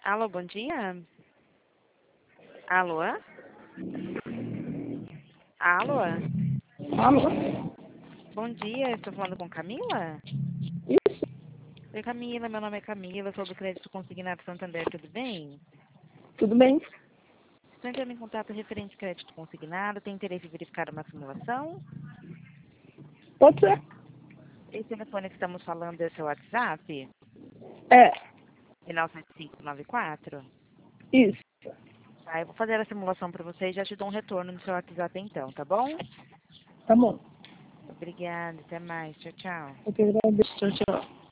Alô, bom dia? Alô? Alô? Alô? Bom dia, estou falando com Camila? Isso, Oi, Camila, meu nome é Camila, sou do Crédito Consignado Santander, tudo bem? tudo bem? Estou entrando em contato referente ao crédito consignado, tem interesse em verificar uma simulação? Pode ser? Esse telefone que estamos falando é seu WhatsApp? É, Final 7594? isso. Tá, eu vou fazer a simulação para você e já te dou um retorno no seu WhatsApp então, tá bom? Tá bom. Obrigada, até mais, tchau, tchau. Eu que agradeço. Tchau, tchau.